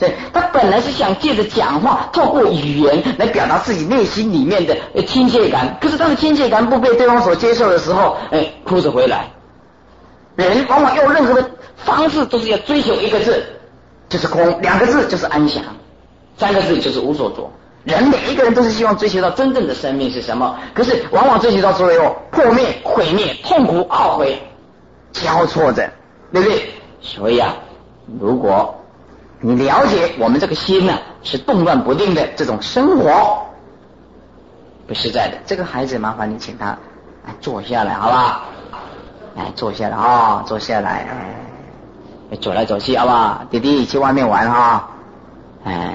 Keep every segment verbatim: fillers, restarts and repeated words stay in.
对，他本来是想借着讲话，透过语言来表达自己内心里面的亲切感，可是当亲切感不被对方所接受的时候，哎，哭着回来。人往往用任何的方式都是要追求一个字，就是空；两个字就是安详；三个字就是无所着。人每一个人都是希望追求到真正的生命是什么，可是往往追求到最后破灭、毁灭、痛苦、懊悔交错着，对不对？所以啊，如果你了解我们这个心呢、啊、是动乱不定的这种生活不实在的，这个孩子麻烦你请他来坐下来好不好？来坐下来啊、哦，坐下来，哎，走来走去好不好？弟弟去外面玩哈、哦，哎。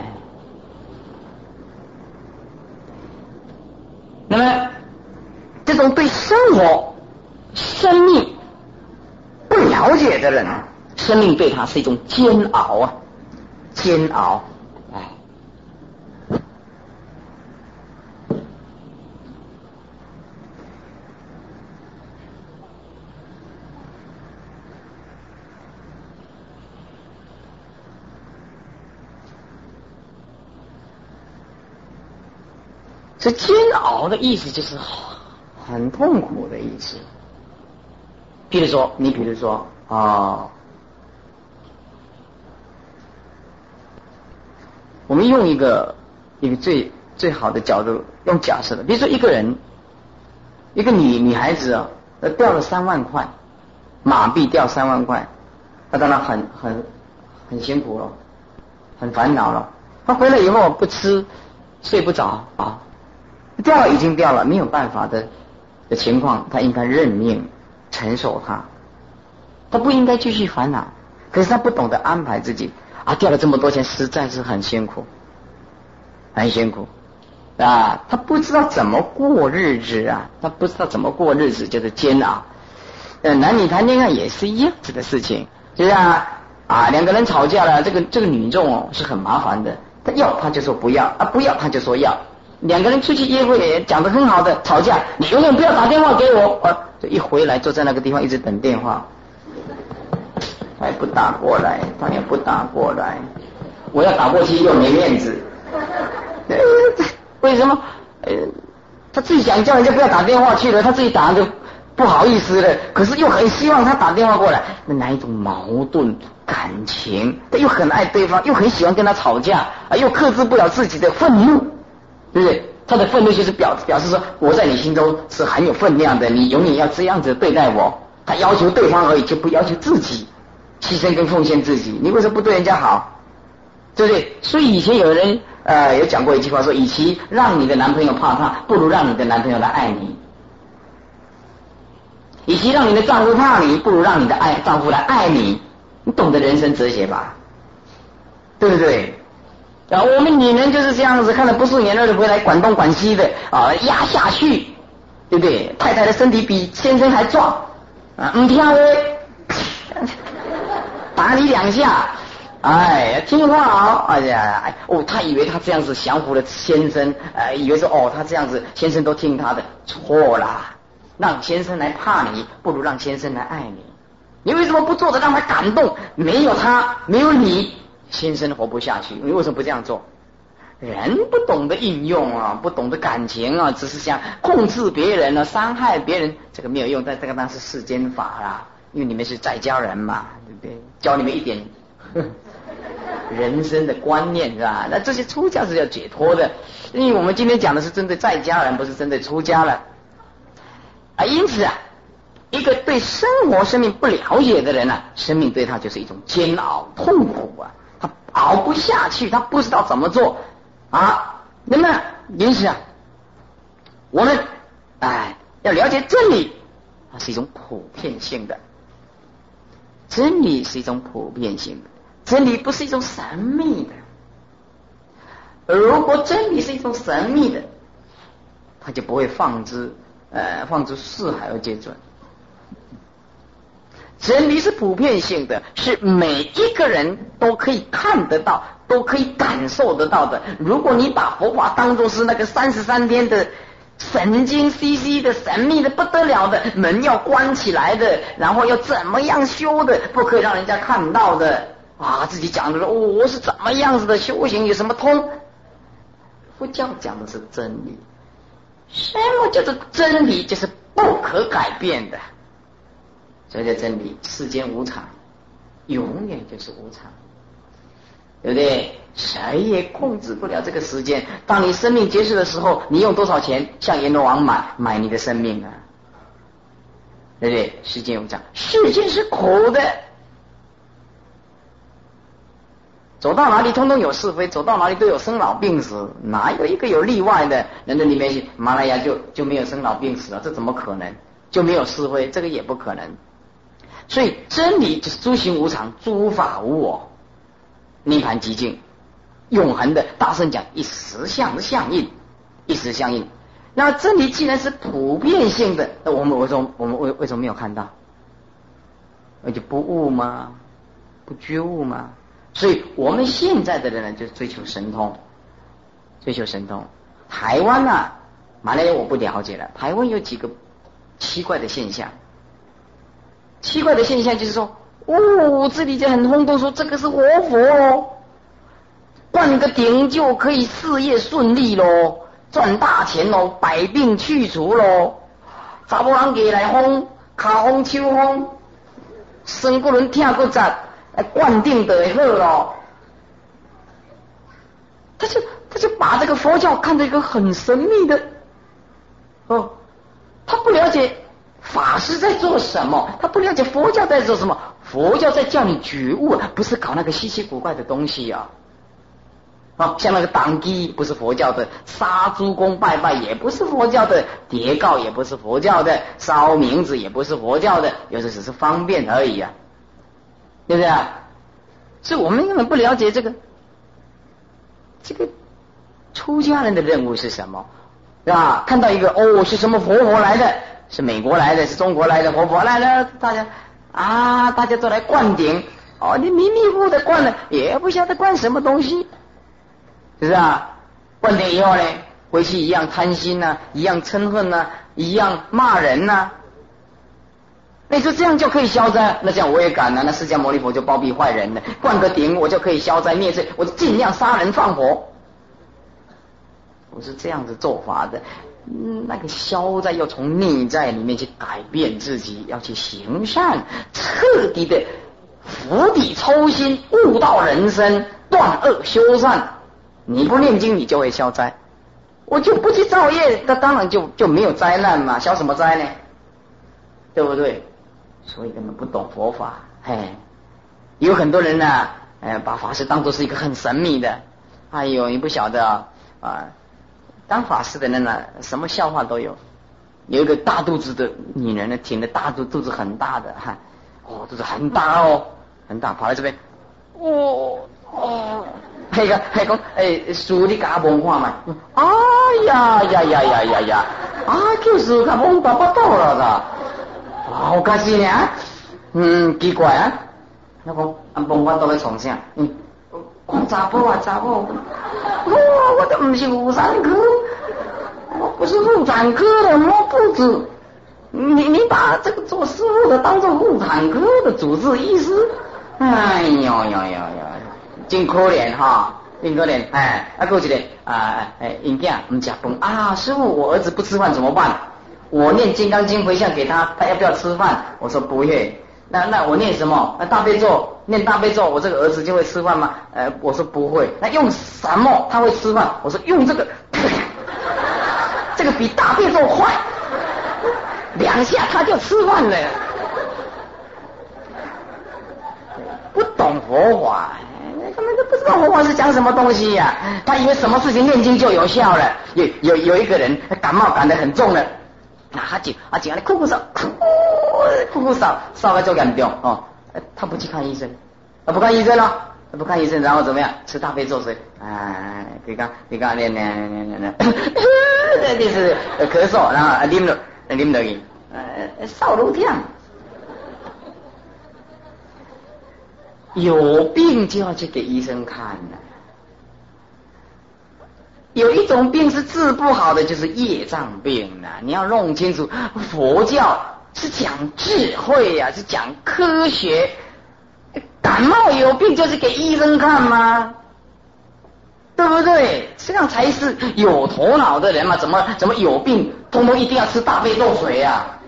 那么这种对生活、生命不了解的人，生命对他是一种煎熬啊，煎熬，哎。这煎熬的意思就是很痛苦的意思。比如说，你比如说啊、哦，我们用一个一个最最好的角度，用假设的，比如说一个人，一个女女孩子啊，掉了三万块，马币掉三万块，她当然很很很辛苦了，很烦恼了。她回来以后不吃，睡不着啊。掉了已经掉了，没有办法的的情况，他应该认命承受它，他不应该继续烦恼。可是他不懂得安排自己啊，掉了这么多钱，实在是很辛苦，很辛苦啊！他不知道怎么过日子啊，他不知道怎么过日子，就是煎熬。呃，男女谈恋爱也是一样子的事情，就是啊啊，两个人吵架了，这个这个女众哦是很麻烦的，他要他就说不要啊，不要他就说要。两个人出去约会讲得很好的，吵架你永远不要打电话给我啊！就一回来坐在那个地方一直等电话，他也不打过来，他也不打过来，我要打过去又没面子。为什么？呃，他自己想叫人家不要打电话去了，他自己打就不好意思了，可是又很希望他打电话过来，那哪一种矛盾感情？他又很爱对方，又很喜欢跟他吵架啊，又克制不了自己的愤怒。对不对？他的愤怒就是表表示说，我在你心中是很有分量的，你永远要这样子对待我。他要求对方而已，就不要求自己，牺牲跟奉献自己。你为什么不对人家好？对不对？所以以前有人呃有讲过一句话说，与其让你的男朋友怕他，不如让你的男朋友来爱你；与其让你的丈夫怕你，不如让你的爱丈夫来爱你。你懂得人生哲学吧？对不对？啊，我们女人就是这样子，看了不顺眼了就回来管东管西的啊，压下去，对不对？太太的身体比先生还壮啊，唔听嘞，打你两下，哎，听话哦，哎呀，哎哦，他以为他这样子降服了先生，呃，以为说哦，他这样子先生都听他的，错啦，让先生来怕你，不如让先生来爱你。你为什么不做的让他感动？没有他，没有你。先生活不下去，你为什么不这样做？人不懂得应用啊，不懂得感情啊，只是想控制别人啊，伤害别人，这个没有用。但这个当然是世间法啦，因为你们是在家人嘛，对不对？教你们一点呵人生的观念是吧？那这些出家是要解脱的，因为我们今天讲的是针对在家人，不是针对出家了啊。因此啊，一个对生活生命不了解的人啊，生命对他就是一种煎熬、痛苦啊。他熬不下去，他不知道怎么做啊。那么因此啊，我们哎要了解真理，它是一种普遍性的，真理是一种普遍性的，真理不是一种神秘的。如果真理是一种神秘的，他就不会放之呃放之四海而皆准。真理是普遍性的，是每一个人都可以看得到，都可以感受得到的。如果你把佛法当作是那个三十三天的神经兮兮的神秘的不得了的门要关起来的，然后要怎么样修的，不可以让人家看到的， 啊，自己讲的说、哦、我是怎么样子的修行，有什么通？佛教讲的是真理。什么叫做真理？就是不可改变的。所以叫真理，世间无常，永远就是无常，对不对？谁也控制不了这个时间。当你生命结束的时候，你用多少钱向阎罗王买买你的生命啊？对不对？世间无常，世间是苦的，走到哪里通通有是非，走到哪里都有生老病死，哪有一个有例外的？人的里面马来亚就就没有生老病死了，这怎么可能？就没有是非，这个也不可能。所以真理就是诸行无常，诸法无我，涅槃寂静，永恒的。大圣讲一时相相应，一时相应。那真理既然是普遍性的，那我们为什么我们为为什么没有看到？那就不悟吗？不觉悟吗？所以我们现在的人呢，就追求神通，追求神通。台湾啊，马来亚我不了解了。台湾有几个奇怪的现象，奇怪的现象就是说，哦，这里就很轰动说这个是活佛哦，灌个顶就可以事业顺利咯，赚大钱咯，百病去除咯，查某人过来风，脚风手风，生个人听个杂。灌顶的好咯，他就他就把这个佛教看成一个很神秘的哦，他不了解法师在做什么，他不了解佛教在做什么，佛教在叫你觉悟，不是搞那个稀奇古怪的东西啊。啊，像那个当机不是佛教的，杀猪公拜拜也不是佛教的，叠告也不是佛教的，烧名字也不是佛教的，有时只是方便而已啊。对不对啊？所以我们根本不了解这个，这个出家人的任务是什么，是吧？看到一个哦，是什么活佛来的，是美国来的，是中国来的，活佛来了，大家啊，大家都来灌顶，哦，你迷迷糊糊的灌了，也不晓得灌什么东西，是不是啊？灌顶以后呢，回去一样贪心呐、啊，一样嗔恨呐、啊，一样骂人呐、啊。你说这样就可以消灾？那这样我也敢啊！那释迦牟尼佛就包庇坏人了，灌个顶我就可以消灾灭罪，我尽量杀人放火。我是这样子做法的，嗯、那个消灾要从内在里面去改变自己，要去行善，彻底的釜底抽薪，悟道人生，断恶修善。你不念经，你就会消灾。我就不去造业，那当然就就没有灾难嘛，消什么灾呢？对不对？所以根本不懂佛法，嘿，有很多人呢、啊，呃，把法师当作是一个很神秘的，哎呦，你不晓得啊，啊当法师的人呢、啊，什么笑话都有。有一个大肚子的女人呢，挺着大肚肚子很大的，哈，哦，肚子很大哦，很大，跑来这边，哦哦，那个还讲，哎，叔你给我摸看嘛，哎呀呀呀呀呀呀，啊，就是给摸到不到了的。好可惜呢，嗯，奇怪啊！我讲，阿帮我倒来床啥？嗯，讲查甫啊，查甫，我我都不是妇产科，我不是妇产科的，摸肚子。你你把这个做师傅的当做妇产科的主治医师，哎呦呦呦呦，真可怜哈，真可怜。哎，啊，过一个啊，哎，因囝唔食饭啊，师傅，我儿子不吃饭怎么办？我念金刚经回向给他，他要不要吃饭？我说不会。那那我念什么？那大悲咒，念大悲咒，我这个儿子就会吃饭吗？呃，我说不会。那用什么他会吃饭？我说用这个，这个比大悲咒快，两下他就吃饭了。不懂佛法，根本都不知道佛法是讲什么东西呀、啊！他以为什么事情念经就有效了。有有有一个人感冒感得很重了。啊，他就啊就安尼哭哭烧，哭哭哭烧，烧得就严重哦。他不去看医生，啊不看医生了，不看医生，然后怎么样？吃大悲咒水，啊，你看你看念念念念念，这就是咳嗽，然后啉了啉落去，呃，烧如跳。有病就要去给医生看的。有一种病是治不好的，就是业障病啊！你要弄清楚，佛教是讲智慧呀、啊，是讲科学， 感冒有病就是给医生看吗？对不对？这样才是有头脑的人嘛？怎么怎么有病，通通一定要吃大杯豆水啊？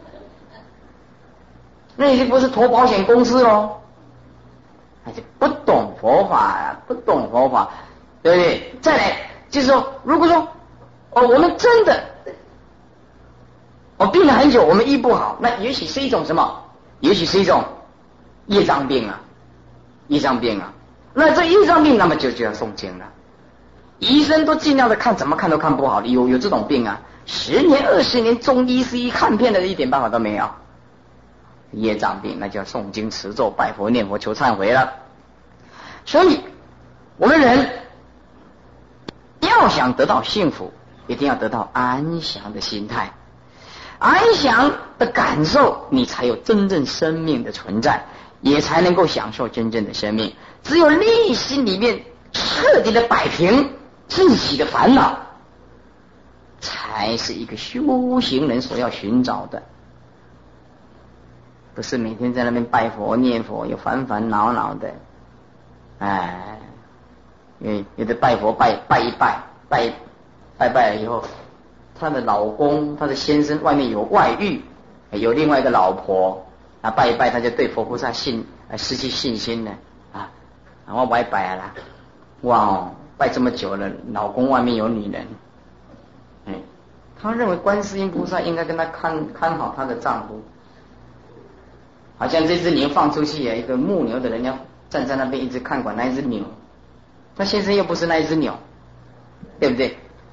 那已经不是投保险公司喽，还是不懂佛法啊，不懂佛法，对不对？再来就是说，如果说哦，我们真的我、哦、病了很久，我们医不好，那也许是一种什么？也许是一种业障病啊，业障病啊。那这业障病，那么就就要诵经了。医生都尽量的看，怎么看都看不好，有有这种病啊，十年二十年中医师一看遍了，一点办法都没有。业障病，那就要诵经持咒拜佛念佛求忏悔了。所以我们人要想得到幸福，一定要得到安详的心态，安详的感受，你才有真正生命的存在，也才能够享受真正的生命。只有内心里面彻底的摆平自己的烦恼，才是一个修行人所要寻找的。不是每天在那边拜佛念佛，有烦烦恼恼的，哎，因为有的拜佛拜拜一拜，拜拜拜了以后，她的老公、她的先生外面有外遇，有另外一个老婆，啊，拜一拜，他就对佛菩萨信呃失去信心了啊，我拜拜啦，哇，拜这么久了，老公外面有女人，哎，他认为观世音菩萨应该跟他看看好他的丈夫。好像这只牛放出去啊，一个牧牛的人要站在那边一直看管那一只牛，他先生又不是那一只牛，对不对？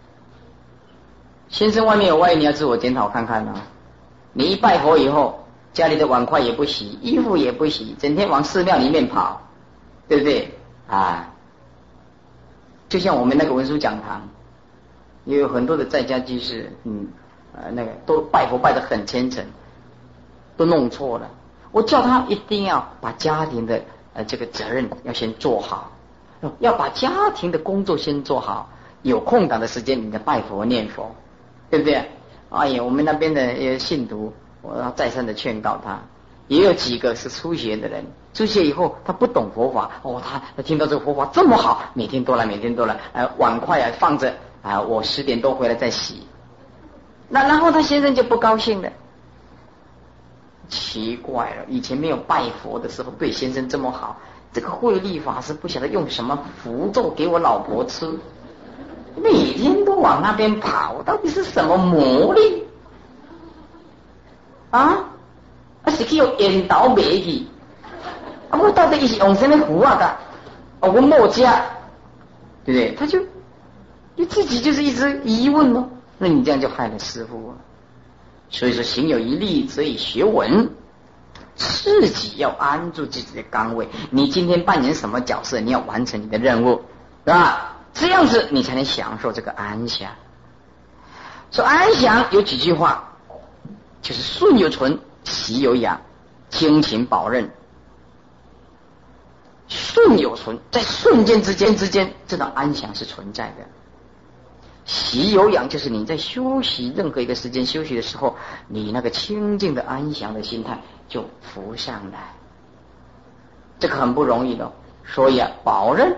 先生外面有外遇，你要自我检讨看看啊！你一拜佛以后，家里的碗筷也不洗，衣服也不洗，整天往寺庙里面跑，对不对啊？就像我们那个文殊讲堂，也有很多的在家居士，嗯，呃，那个都拜佛拜得很虔诚，都弄错了。我叫他一定要把家庭的呃这个责任要先做好，要把家庭的工作先做好，有空档的时间你再拜佛念佛，对不对？哎呀，我们那边的信徒，我要再三的劝告他，也有几个是初学的人，初学以后他不懂佛法，哦，他他听到这个佛法这么好，每天都来，每天都来，呃，碗筷啊放着啊，我十点多回来再洗，那然后他先生就不高兴了。奇怪了，以前没有拜佛的时候对先生这么好，这个慧律法师不晓得用什么符咒给我老婆吃，每天都往那边跑，到底是什么魔力啊？啊是去用烟头卖去，啊我到底是用什么符啊的？哦我没吃，对不对？他就就自己就是一直疑问咯，那你这样就害了师父啊。所以说行有余力则以学文，自己要安住自己的岗位，你今天扮演什么角色，你要完成你的任务，是吧？这样子你才能享受这个安详。说安详有几句话，就是顺有存，习有养，精勤保任。顺有存，在瞬间之间之间，这种安详是存在的。习有养，就是你在休息任何一个时间休息的时候，你那个清净的安详的心态就浮上来，这个很不容易的。所以啊，保任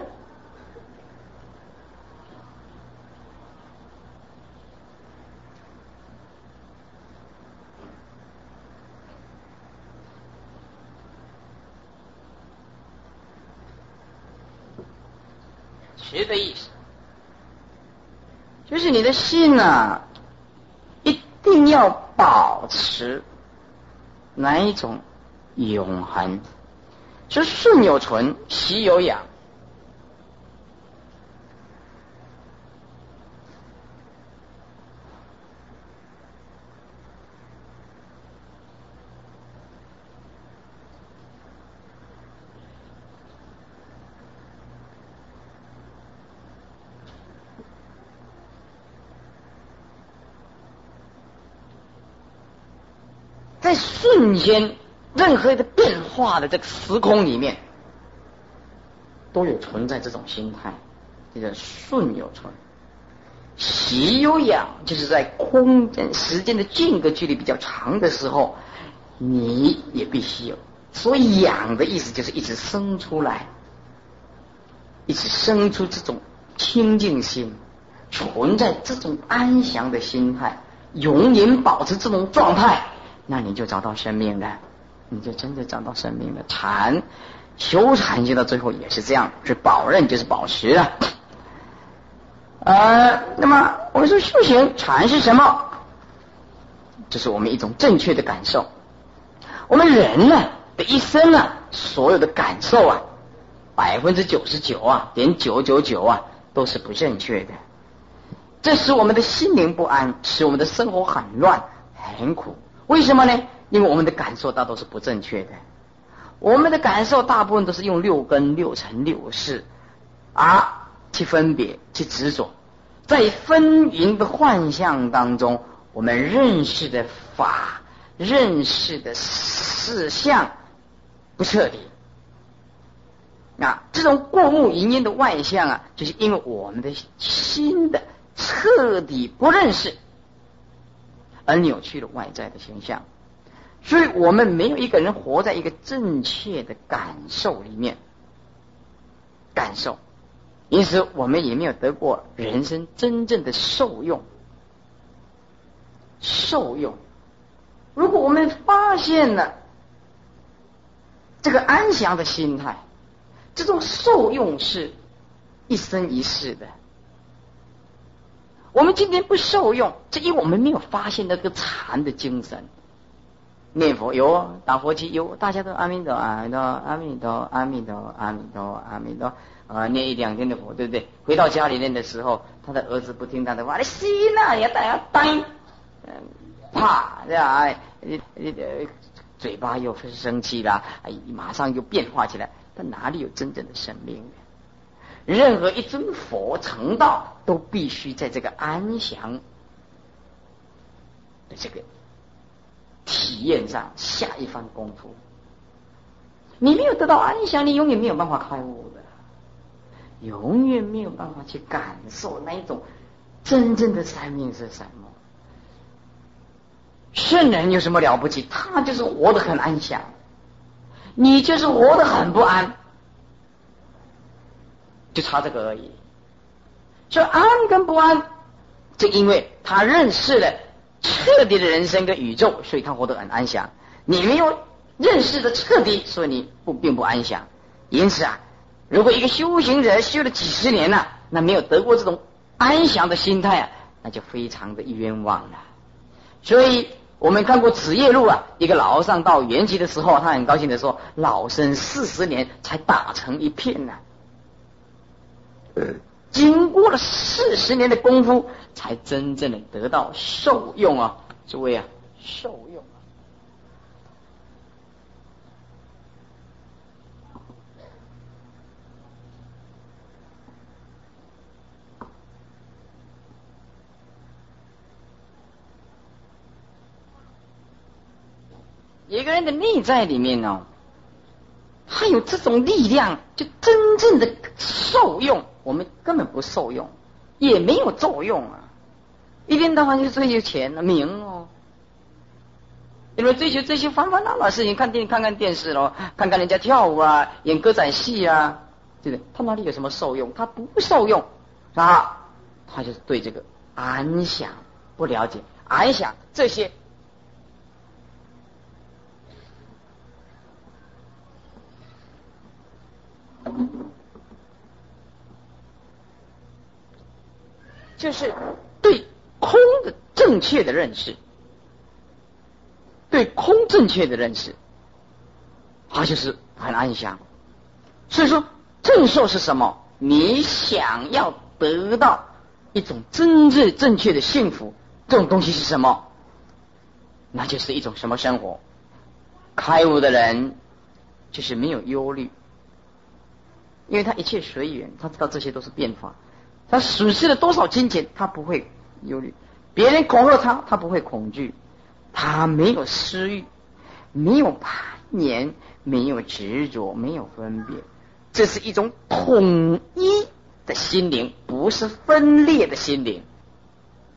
持的意思就是你的心啊，一定要保持哪一种永恒？是顺有存，习有养。在瞬间任何的变化的这个时空里面，都有存在这种心态，这叫顺有存。习有养，就是在空间时间的间隔距离比较长的时候，你也必须有所以养的意思就是一直生出来，一直生出这种清净心，存在这种安详的心态，永远保持这种状态，那你就找到生命了，你就真的找到生命了。禅修禅修到最后也是这样，是保任就是保持了。呃，那么我们说修行禅是什么？这是我们一种正确的感受。我们人呢的一生啊，所有的感受啊，百分之九十九啊，点九九九啊，都是不正确的。这使我们的心灵不安，使我们的生活很乱很苦。为什么呢？因为我们的感受大都是不正确的。我们的感受大部分都是用六根、六尘、六识啊去分别、去执着，在纷纭的幻象当中，我们认识的法、认识的事项不彻底。啊，这种过目云烟的外相啊，就是因为我们的心的彻底不认识，而扭曲了外在的形象。所以我们没有一个人活在一个正确的感受里面，感受，因此我们也没有得过人生真正的受用。受用，如果我们发现了这个安详的心态，这种受用是一生一世的。我们今天不受用，是因为我们没有发现那个禅的精神。念佛有，打佛七有，大家都阿弥陀阿弥陀阿弥陀阿弥陀阿弥陀阿弥陀啊，念一两天的佛，对不对？回到家里面的时候，他的儿子不听他的话，你死啦，你要大家呆，啪，对吧？哎，你你嘴巴又生气啦，哎，马上就变化起来。他哪里有真正的生命呢？任何一尊佛成道，都必须在这个安详的这个体验上下一番功夫。你没有得到安详，你永远没有办法开悟的，永远没有办法去感受那一种真正的生命是什么。圣人有什么了不起？他就是活得很安详，你就是活得很不安，就差这个而已。所以安跟不安，就因为他认识了彻底的人生跟宇宙，所以他活得很安详。你没有认识的彻底，所以你不并不安详。因此啊，如果一个修行者修了几十年了、啊，那没有得过这种安详的心态啊，那就非常的冤枉了。所以我们看过子夜录啊，一个老和尚到圆寂的时候，他很高兴的说：“老僧四十年才打成一片呢、啊。”呃，经过了四十年的功夫，才真正的得到受用啊！诸位啊，受用啊！一个人的内在里面呢、哦，他有这种力量，就真正的受用。我们根本不受用，也没有作用啊！一天到晚就追求钱了、名哦，因为追求这些烦烦恼恼的事情，看电看看电视咯，看看人家跳舞啊，演歌仔戏啊，对不对？他哪里有什么受用？他不受用啊！他就是对这个安详不了解，安详这些。就是对空的正确的认识，对空正确的认识，它就是很安详。所以说正受是什么？你想要得到一种真正正确的幸福，这种东西是什么？那就是一种什么生活？开悟的人就是没有忧虑，因为他一切随缘，他知道这些都是变化。他损失了多少金钱，他不会忧虑；别人恐吓他，他不会恐惧。他没有私欲，没有攀岩，没有执着，没有分别。这是一种统一的心灵，不是分裂的心灵。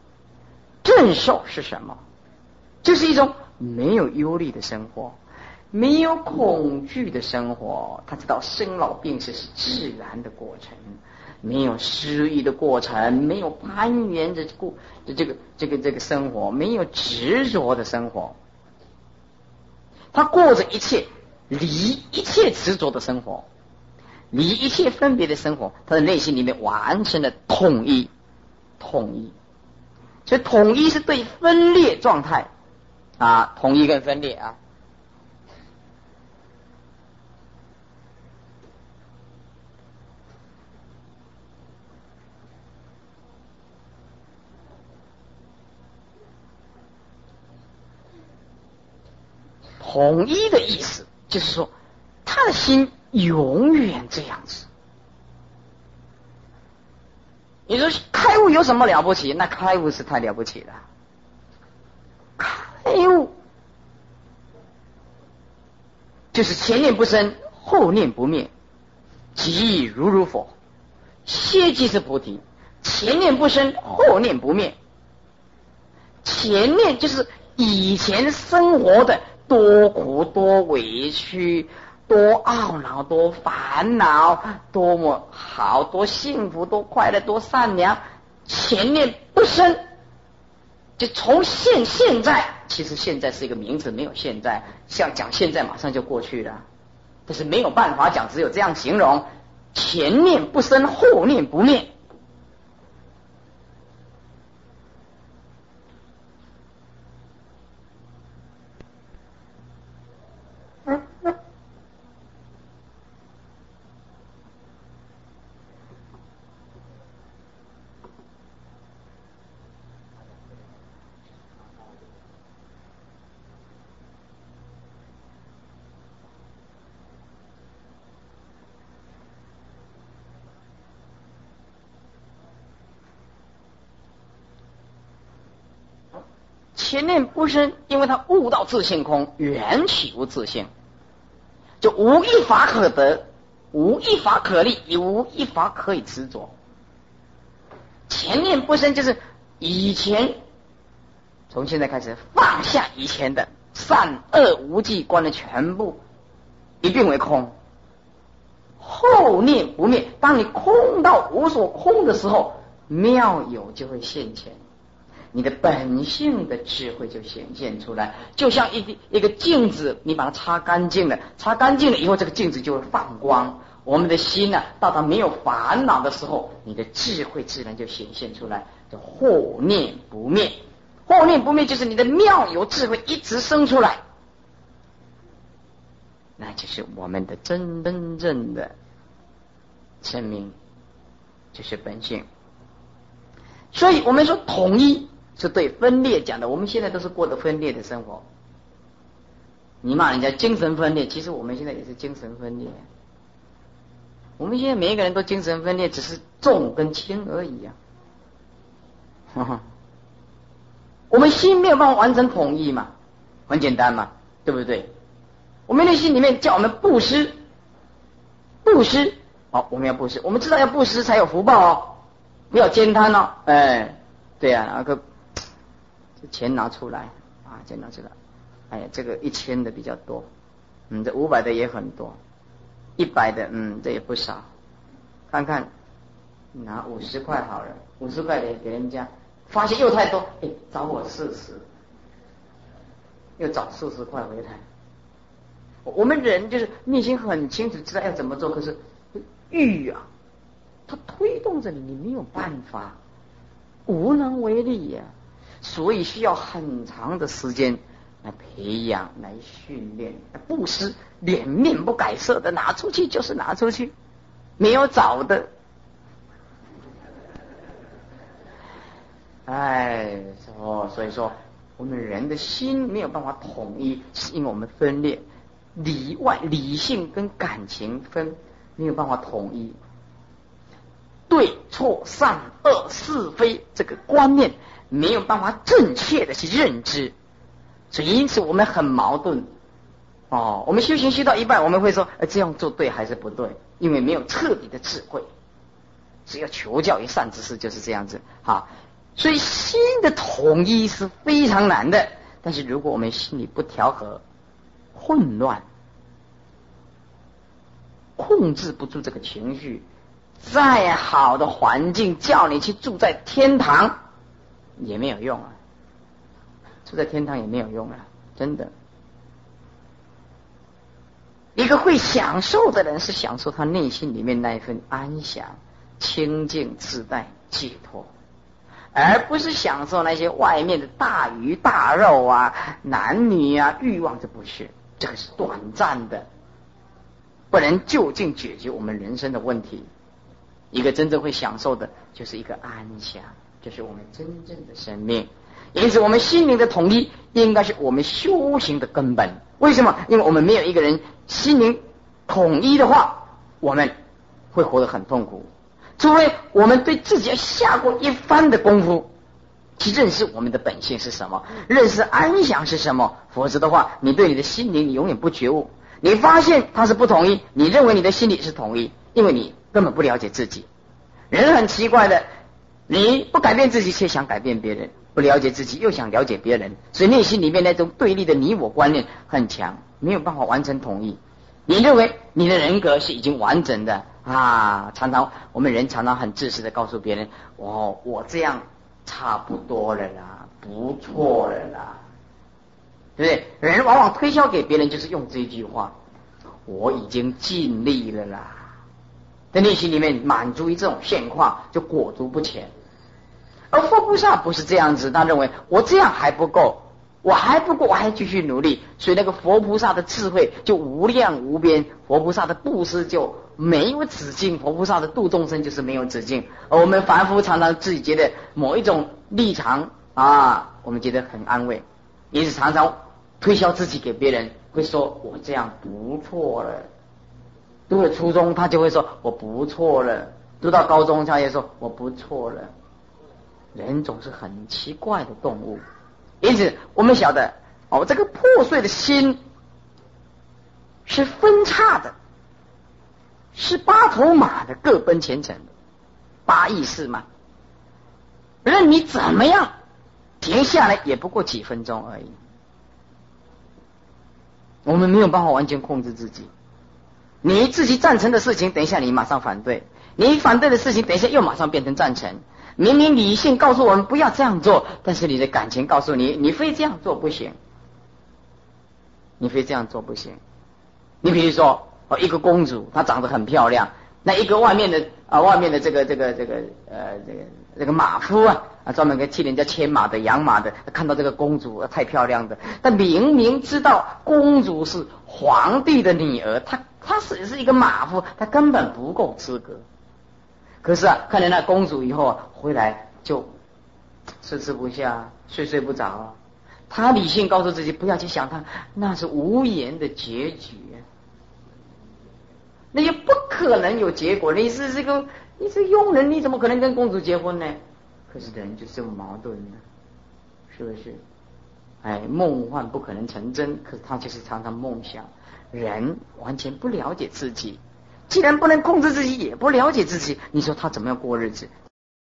正受是什么？就是一种没有忧虑的生活， 没有恐惧的生活，他知道生老病死是自然的过程，没有失意的过程，没有攀援的过这个这个这个生活，没有执着的生活，他过着一切离一切执着的生活，离一切分别的生活，他的内心里面完成了统一，统一。所以统一是对分裂状态啊，统一跟分裂啊。统一的意思就是说，他的心永远这样子。你说开悟有什么了不起？那开悟是太了不起了。开悟就是前念不生，后念不灭，即如如佛。歇即是菩提，前念不生，后念不灭。前念就是以前生活的多苦多委屈，多懊恼，多烦恼，多么好，多幸福，多快乐，多善良。前念不生，就从现现在，其实现在是一个名词，没有现在，像讲现在马上就过去了，但是没有办法讲，只有这样形容：前念不生，后念不灭。前念不生，因为他悟到自性空，缘起无自性，就无一法可得，无一法可立，也无一法可以执着。前念不生就是以前，从现在开始放下以前的善恶无记观的全部一并为空。后念不灭，当你空到无所空的时候，妙有就会现前，你的本性的智慧就显现出来，就像一一个镜子，你把它擦干净了，擦干净了以后，这个镜子就会放光。我们的心呢、啊，到它没有烦恼的时候，你的智慧自然就显现出来，叫后念不灭。后念不灭就是你的妙有智慧一直生出来，那就是我们的真真正的生命，就是本性。所以我们说统一是对分裂讲的，我们现在都是过得分裂的生活。你骂人家精神分裂，其实我们现在也是精神分裂。我们现在每一个人都精神分裂，只是重跟轻而已啊。呵呵，我们心没有办法完成统一嘛，很简单嘛，对不对？我们内心里面叫我们布施，布施，好，我们要布施，我们知道要布施才有福报哦，不要兼贪哦，哎，对啊，那个这钱拿出来啊，钱拿出来，哎呀，这个一千的比较多，嗯，这五百的也很多，一百的，嗯，这也不少，看看拿五十块好了，五十块给给人家，发现又太多，哎，找我四十，又找四十块回来。我们人就是内心很清楚知道要怎么做，可是欲啊，它推动着你，你没有办法，无能为力呀、啊，所以需要很长的时间来培养、来训练。布施脸面不改色的拿出去就是拿出去，没有找的。哎，哦，所以说我们人的心没有办法统一，是因为我们分裂。理外理性跟感情分没有办法统一，对错善恶是非这个观念没有办法正确的去认知，所以因此我们很矛盾哦。我们修行修到一半，我们会说、呃、这样做对还是不对，因为没有彻底的智慧，只要求教于善知识就是这样子哈。所以心的统一是非常难的，但是如果我们心里不调和， 混乱，控制不住这个情绪。再好的环境叫你去住在天堂也没有用啊，住在天堂也没有用啊，真的。一个会享受的人是享受他内心里面那一份安详、清净、自在、解脱，而不是享受那些外面的大鱼大肉啊、男女啊、欲望。这不是，这个是短暂的，不能就近解决我们人生的问题。一个真正会享受的就是一个安详，就是我们真正的生命。因此我们心灵的统一应该是我们修行的根本。为什么？因为我们没有一个人心灵统一的话，我们会活得很痛苦，除非我们对自己下过一番的功夫去认识我们的本性是什么，认识安详是什么。否则的话，你对你的心灵你永远不觉悟，你发现它是不统一，你认为你的心理是统一，因为你根本不了解自己。人很奇怪的，你不改变自己却想改变别人，不了解自己又想了解别人，所以内心里面那种对立的你我观念很强，没有办法完成统一。你认为你的人格是已经完整的啊？常常我们人常常很自私的告诉别人，哦，我这样差不多了啦，不错了啦，对不对？人往往推销给别人就是用这句话，我已经尽力了啦，在内心里面满足于这种现况，就裹足不前。而佛菩萨不是这样子，他认为我这样还不够，我还不够，我还继续努力。所以那个佛菩萨的智慧就无量无边，佛菩萨的布施就没有止境，佛菩萨的度众生就是没有止境。而我们凡夫常常自己觉得某一种立场啊，我们觉得很安慰，因此常常推销自己给别人，会说我这样不错了。读了初中他就会说我不错了，读到高中他也说我不错了。人总是很奇怪的动物，因此我们晓得哦，这个破碎的心是分叉的，是八头马的各奔前程，八意识嘛，任你怎么样停下来也不过几分钟而已。我们没有办法完全控制自己，你自己赞成的事情等一下你马上反对，你反对的事情等一下又马上变成赞成。明明理性告诉我们不要这样做，但是你的感情告诉你你非这样做不行，你非这样做不行。你比如说哦，一个公主她长得很漂亮，那一个外面的啊外面的这个这个这个呃这个这个马夫啊啊专门给替人家牵马的养马的，看到这个公主、啊、太漂亮的，但明明知道公主是皇帝的女儿，她她只是一个马夫，她根本不够资格。可是啊，看见那公主以后啊，回来就吃吃不下，睡睡不着。他理性告诉自己不要去想他，那是无言的结局，那也不可能有结果。你是这个，你是佣人，你怎么可能跟公主结婚呢？可是人就是这么矛盾呢，是不是？哎，梦幻不可能成真，可是他就是常常梦想。人完全不了解自己。既然不能控制自己，也不了解自己，你说他怎么样过日子？